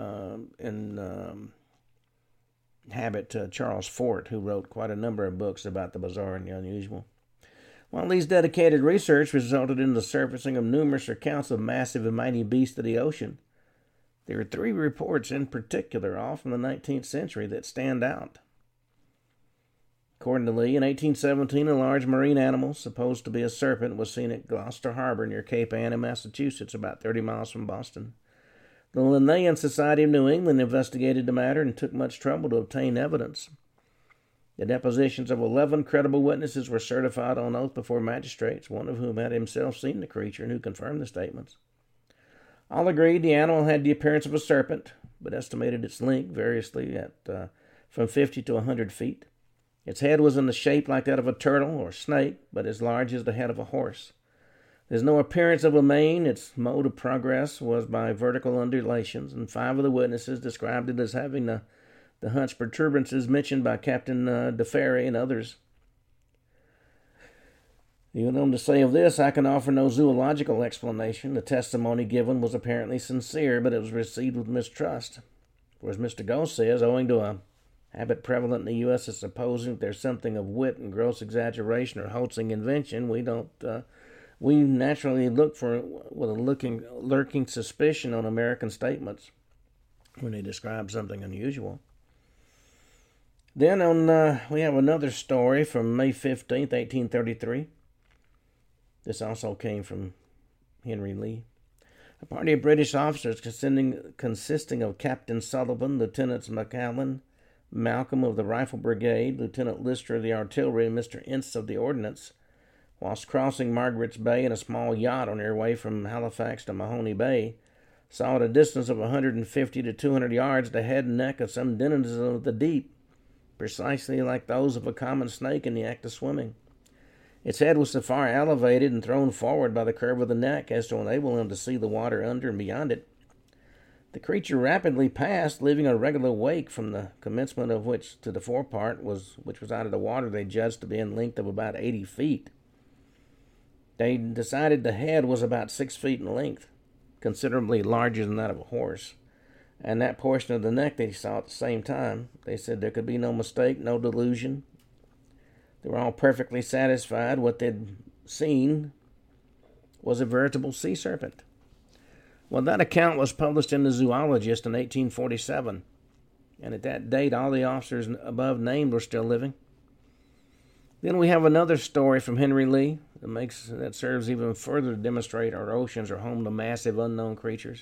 in habit to Charles Fort, who wrote quite a number of books about the bizarre and the unusual. While these dedicated research resulted in the surfacing of numerous accounts of massive and mighty beasts of the ocean, there are 3 reports in particular, all from the 19th century, that stand out. According to Lee, in 1817, a large marine animal, supposed to be a serpent, was seen at Gloucester Harbor near Cape Ann in Massachusetts, about 30 miles from Boston. The Linnean Society of New England investigated the matter and took much trouble to obtain evidence. The depositions of 11 credible witnesses were certified on oath before magistrates, one of whom had himself seen the creature and who confirmed the statements. All agreed the animal had the appearance of a serpent, but estimated its length variously at from 50 to 100 feet. Its head was in the shape like that of a turtle or snake, but as large as the head of a horse. There's no appearance of a mane. Its mode of progress was by vertical undulations, and 5 of the witnesses described it as having the hunched protuberances mentioned by Captain DeFerry and others. He went on to say, of this I can offer no zoological explanation. The testimony given was apparently sincere, but it was received with mistrust. For as Mr. Goh says, owing to a habit prevalent in the U.S. of supposing that there's something of wit and gross exaggeration or hoaxing invention, we naturally look for with a lurking suspicion on American statements when they describe something unusual. Then we have another story from May 15th, 1833. This also came from Henry Lee. A party of British officers consisting of Captain Sullivan, Lieutenants McAllen, Malcolm of the Rifle Brigade, Lieutenant Lister of the Artillery, and Mr. Ince of the Ordnance, whilst crossing Margaret's Bay in a small yacht on their way from Halifax to Mahone Bay, saw at a distance of 150 to 200 yards the head and neck of some denizen of the deep, precisely like those of a common snake in the act of swimming. Its head was so far elevated and thrown forward by the curve of the neck as to enable him to see the water under and beyond it. The creature rapidly passed, leaving a regular wake from the commencement of which to the forepart, which was out of the water they judged to be in length of about 80 feet. They decided the head was about 6 feet in length, considerably larger than that of a horse, and that portion of the neck they saw at the same time. They said there could be no mistake, no delusion. They were all perfectly satisfied what they'd seen was a veritable sea serpent. Well, that account was published in the Zoologist in 1847, and at that date all the officers above named were still living. Then we have another story from Henry Lee that serves even further to demonstrate our oceans are home to massive unknown creatures.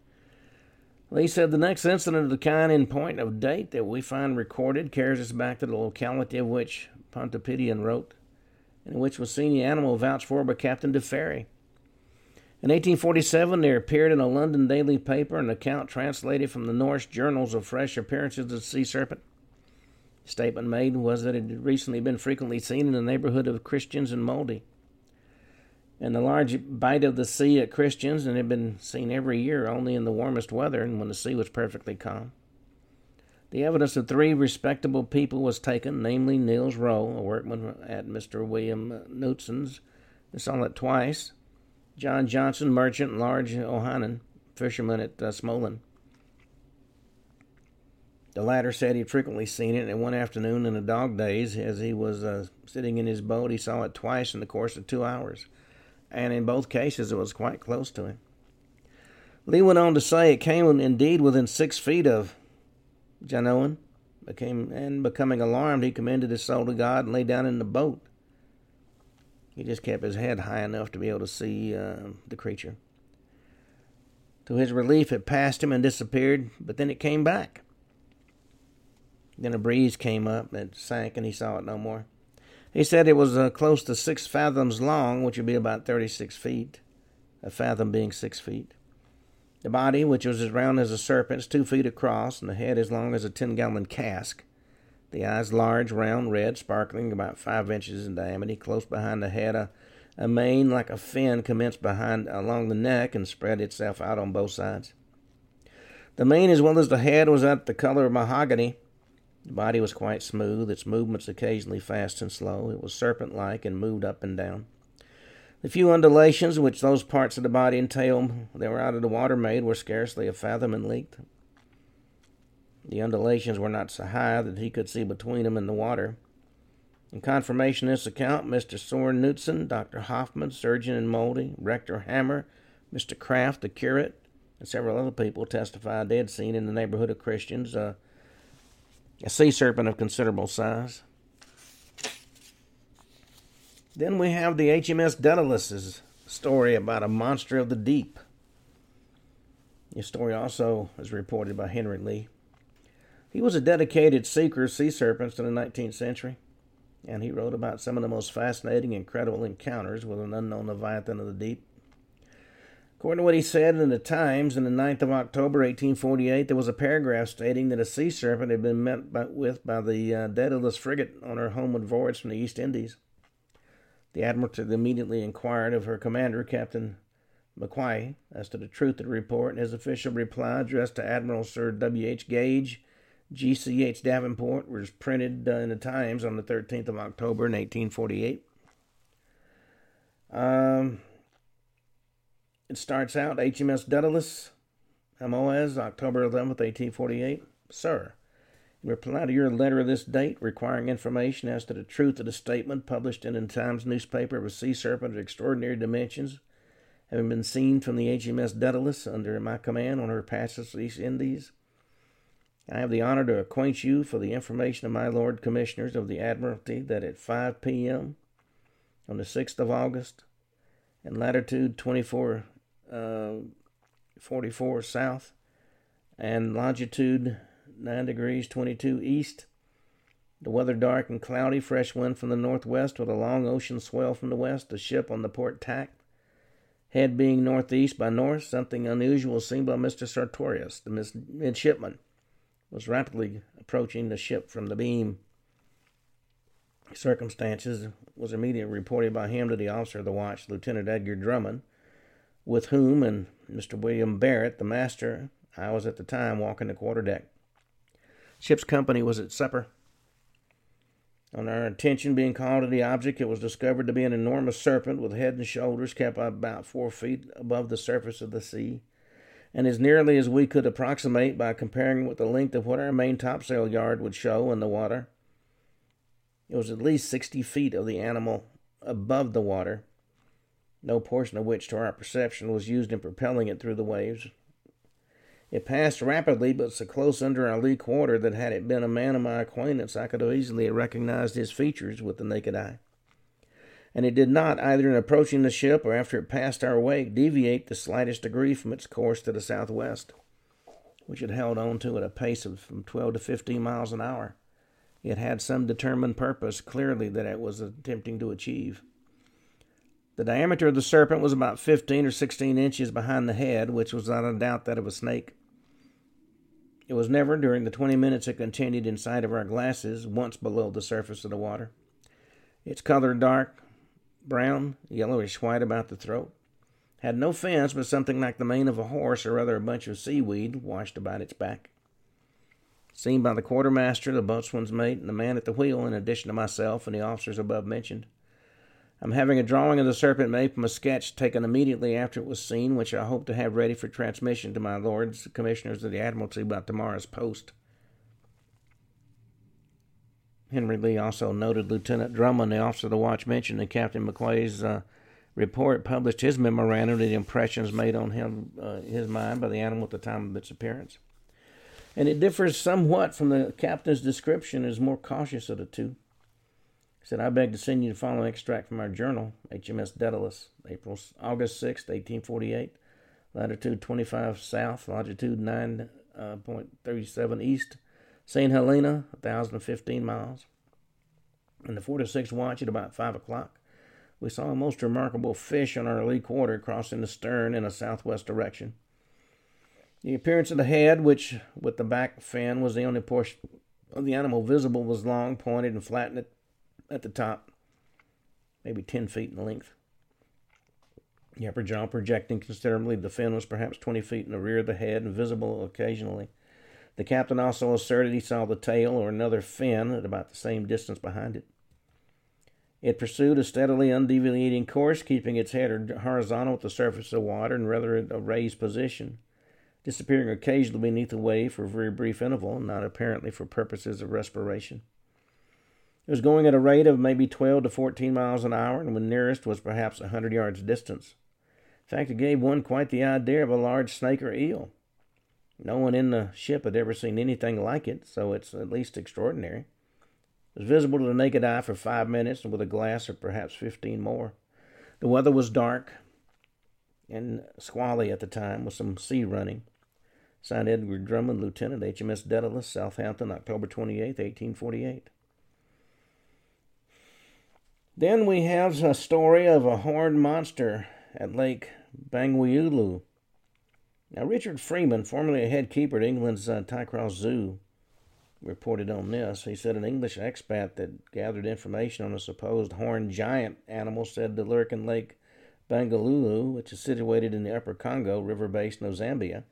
Lee said the next incident of the kind in point of date that we find recorded carries us back to the locality of which Pontoppidan wrote, in which was seen the animal vouched for by Captain de Ferry. In 1847, there appeared in a London daily paper an account translated from the Norse journals of fresh appearances of the sea serpent. The statement made was that it had recently been frequently seen in the neighborhood of Christians and Moldy, and the large bite of the sea at Christians, and had been seen every year only in the warmest weather and when the sea was perfectly calm. The evidence of 3 respectable people was taken, namely Niels Rowe, a workman at Mr. William Knutsen's, and saw it twice, John Johnson, merchant, and Large Ohanan, fisherman at Smolin. The latter said he'd frequently seen it, and one afternoon in the dog days, as he was sitting in his boat, he saw it twice in the course of 2 hours, and in both cases it was quite close to him. Lee went on to say it came indeed within 6 feet of Janoan. Becoming alarmed, he commended his soul to God and lay down in the boat. He just kept his head high enough to be able to see the creature. To his relief, it passed him and disappeared, but then it came back. Then a breeze came up, and it sank, and he saw it no more. He said it was close to 6 fathoms long, which would be about 36 feet, a fathom being 6 feet. The body, which was as round as a serpent, is 2 feet across, and the head as long as a 10-gallon cask. The eyes large, round, red, sparkling, about 5 inches in diameter. Close behind the head, a mane like a fin commenced along the neck and spread itself out on both sides. The mane, as well as the head, was at the color of mahogany. The body was quite smooth, its movements occasionally fast and slow. It was serpent-like and moved up and down. The few undulations which those parts of the body and tail that were out of the water made were scarcely a fathom in length. The undulations were not so high that he could see between them and the water. In confirmation of this account, Mr. Soren Knutsen, Dr. Hoffman, surgeon in Moldy, Rector Hammer, Mr. Kraft, the curate, and several other people testified they had seen in the neighborhood of Christians a sea serpent of considerable size. Then we have the HMS Daedalus' story about a monster of the deep. This story also is reported by Henry Lee. He was a dedicated seeker of sea serpents in the 19th century, and he wrote about some of the most fascinating and incredible encounters with an unknown leviathan of the deep. According to what he said in the Times, on the 9th of October, 1848, there was a paragraph stating that a sea serpent had been met with by the Daedalus frigate on her homeward voyage from the East Indies. The Admiralty immediately inquired of her commander, Captain McQuay, as to the truth of the report, and his official reply, addressed to Admiral Sir W.H. Gage, G.C.H. Davenport, was printed in the Times on the 13th of October in 1848. It starts out HMS Daedalus, MOS, October 11th, 1848. Sir, in reply to your letter of this date requiring information as to the truth of the statement published in the Times newspaper of a sea serpent of extraordinary dimensions having been seen from the HMS Daedalus under my command on her passage to the East Indies, I have the honor to acquaint you for the information of my Lord Commissioners of the Admiralty that at 5 p.m. on the 6th of August, in latitude 44 south and longitude 9 degrees 22 east, the weather dark and cloudy, fresh wind from the northwest with a long ocean swell from the west, the ship on the port tack, head being northeast by north. Something unusual seen by Mr. Sartorius, the midshipman, was rapidly approaching the ship from the beam. Circumstances was immediately reported by him to the officer of the watch, Lieutenant Edgar Drummond, with whom and Mr. William Barrett, the master, I was at the time walking the quarterdeck. Ship's company was at supper. On our attention being called to the object, it was discovered to be an enormous serpent with head and shoulders kept about 4 feet above the surface of the sea, and as nearly as we could approximate by comparing with the length of what our main topsail yard would show in the water, it was at least 60 feet of the animal above the water, no portion of which to our perception was used in propelling it through the waves. It passed rapidly, but so close under our lee quarter that had it been a man of my acquaintance, I could have easily recognized his features with the naked eye. And it did not, either in approaching the ship or after it passed our wake, deviate the slightest degree from its course to the southwest, which it held on to at a pace of from 12 to 15 miles an hour. It had some determined purpose, clearly, that it was attempting to achieve. The diameter of the serpent was about 15 or 16 inches behind the head, which was without a doubt that of a snake. It was never, during the 20 minutes it continued in sight of our glasses, once below the surface of the water. Its color dark brown, yellowish white about the throat. Had no fins, but something like the mane of a horse, or rather a bunch of seaweed, washed about its back. Seen by the quartermaster, the boatswain's mate, and the man at the wheel, in addition to myself and the officers above mentioned. I'm having a drawing of the serpent made from a sketch taken immediately after it was seen, which I hope to have ready for transmission to my lords commissioners of the Admiralty by tomorrow's post. Henry Lee also noted Lieutenant Drummond, the officer of the watch, mentioned in Captain McClay's report, published his memorandum of the impressions made on him, his mind by the animal at the time of its appearance. And it differs somewhat from the captain's description and is more cautious of the two. He said, I beg to send you the following extract from our journal, HMS Daedalus, August 6, 1848, latitude 25 south, longitude 9.37 east, St. Helena, 1,015 miles. In the 4 to 6 watch at about 5 o'clock, we saw a most remarkable fish on our lee quarter crossing the stern in a southwest direction. The appearance of the head, which with the back fin was the only portion of the animal visible, was long, pointed, and flattened at the top, maybe 10 feet in length. The upper jaw projecting considerably, the fin was perhaps 20 feet in the rear of the head and visible occasionally. The captain also asserted he saw the tail or another fin at about the same distance behind it. It pursued a steadily undeviating course, keeping its head horizontal with the surface of the water in rather a raised position, disappearing occasionally beneath the wave for a very brief interval, not apparently for purposes of respiration. It was going at a rate of maybe 12 to 14 miles an hour, and when nearest was perhaps 100 yards distance. In fact, it gave one quite the idea of a large snake or eel. No one in the ship had ever seen anything like it, so it's at least extraordinary. It was visible to the naked eye for 5 minutes, and with a glass or perhaps 15 more. The weather was dark and squally at the time, with some sea running. Signed Edgar Drummond, Lieutenant, HMS Daedalus, Southampton, October 28, 1848. Then we have a story of a horned monster at Lake Bangweulu. Now, Richard Freeman, formerly a head keeper at England's Tycross Zoo, reported on this. He said an English expat that gathered information on a supposed horned giant animal said to lurk in Lake Bangweulu, which is situated in the upper Congo River basin of Zambia.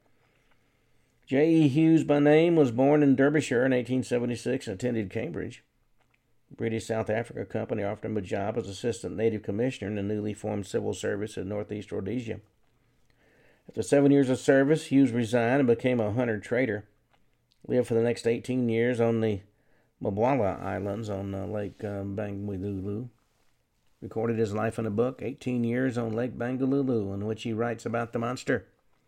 J.E. Hughes by name was born in Derbyshire in 1876 and attended Cambridge. British South Africa Company offered him a job as Assistant Native Commissioner in the newly formed Civil Service in Northeast Rhodesia. After 7 years of service, Hughes resigned and became a hunter-trader. Lived for the next 18 years on the Mabwala Islands on Lake Bangweulu. Recorded his life in a book, 18 Years on Lake Bangweulu, in which he writes about the monster.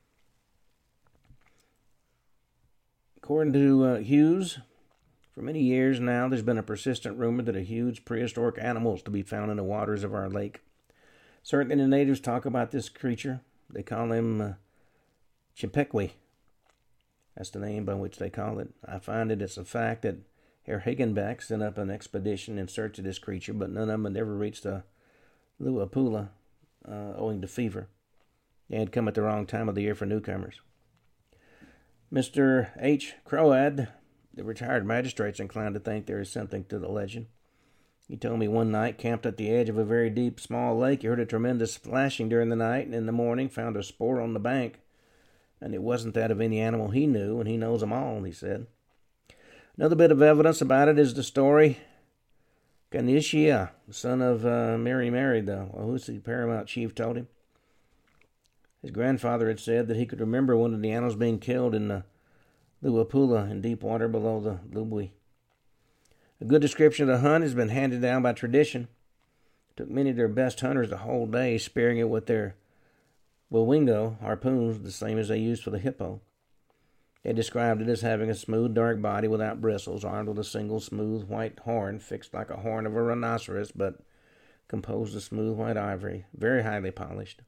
According to Hughes, for many years now, there's been a persistent rumor that a huge prehistoric animal is to be found in the waters of our lake. Certainly the natives talk about this creature. They call him Chipekwe. That's the name by which they call it. I find it's a fact that Herr Hagenbeck sent up an expedition in search of this creature, but none of them had ever reached Luapula owing to fever. They had come at the wrong time of the year for newcomers. Mr. H. Croad, the retired magistrate's inclined to think there is something to the legend. He told me one night, camped at the edge of a very deep, small lake, he heard a tremendous splashing during the night, and in the morning found a spoor on the bank. And it wasn't that of any animal he knew, and he knows them all, he said. Another bit of evidence about it is the story Ganishia, the son of Mary, the Wahusi paramount chief, told him. His grandfather had said that he could remember one of the animals being killed in the Luapula in deep water below the Lubwe. A good description of the hunt has been handed down by tradition. It took many of their best hunters the whole day, spearing it with their Wawingo harpoons, the same as they used for the hippo. They described it as having a smooth, dark body without bristles, armed with a single smooth white horn, fixed like a horn of a rhinoceros, but composed of smooth white ivory, very highly polished.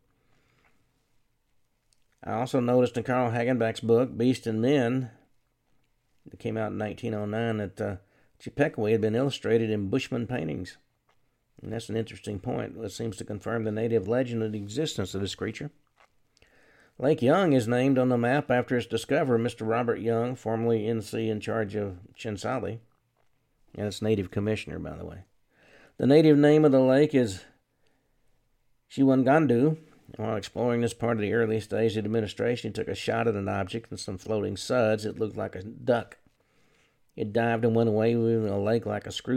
I also noticed in Carl Hagenbeck's book, Beast and Men, that came out in 1909, that Chipekwe had been illustrated in Bushman paintings. And that's an interesting point. It seems to confirm the native legend of the existence of this creature. Lake Young is named on the map after its discoverer, Mr. Robert Young, formerly NC in charge of Chinsali, and its native commissioner, by the way. The native name of the lake is Shiwangandu. While exploring this part of the earliest days of administration, he took a shot at an object and some floating suds. It looked like a duck. It dived and went away in a lake like a screw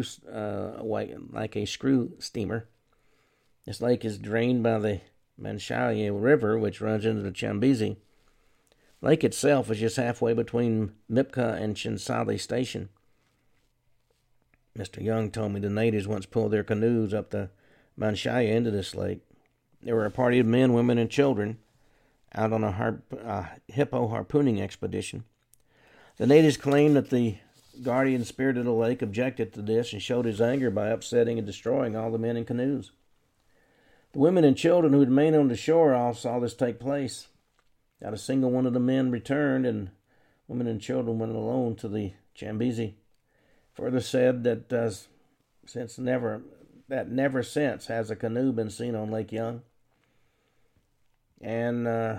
steamer. This lake is drained by the Manshaya River, which runs into the Chambezi. The lake itself is just halfway between Mipka and Chinsali Station. Mr. Young told me the natives once pulled their canoes up the Manshaya into this lake. There were a party of men, women, and children out on a hippo harpooning expedition. The natives claimed that the guardian spirit of the lake objected to this and showed his anger by upsetting and destroying all the men in canoes. The women and children who had remained on the shore all saw this take place. Not a single one of the men returned, and women and children went alone to the Chambezi. Further said that never since has a canoe been seen on Lake Young. And the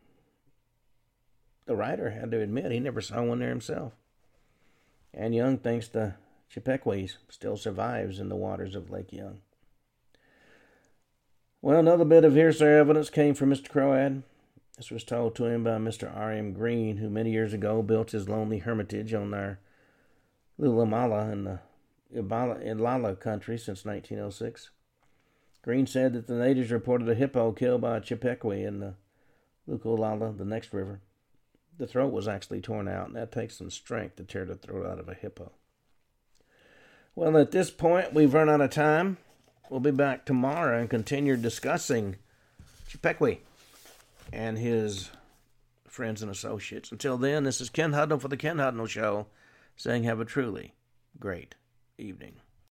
writer had to admit he never saw one there himself. And Young thinks the Chipekwe still survives in the waters of Lake Young. Well, another bit of hearsay evidence came from Mr. Croad. This was told to him by Mr. R.M. Green, who many years ago built his lonely hermitage on our Lulamala in the Ilala country since 1906. Green said that the natives reported a hippo killed by a Chipekwe in the Lukulala, the next river. The throat was actually torn out, and that takes some strength to tear the throat out of a hippo. Well, at this point, we've run out of time. We'll be back tomorrow and continue discussing Chipekwe and his friends and associates. Until then, this is Ken Hudnall for The Ken Hudnall Show, saying have a truly great evening.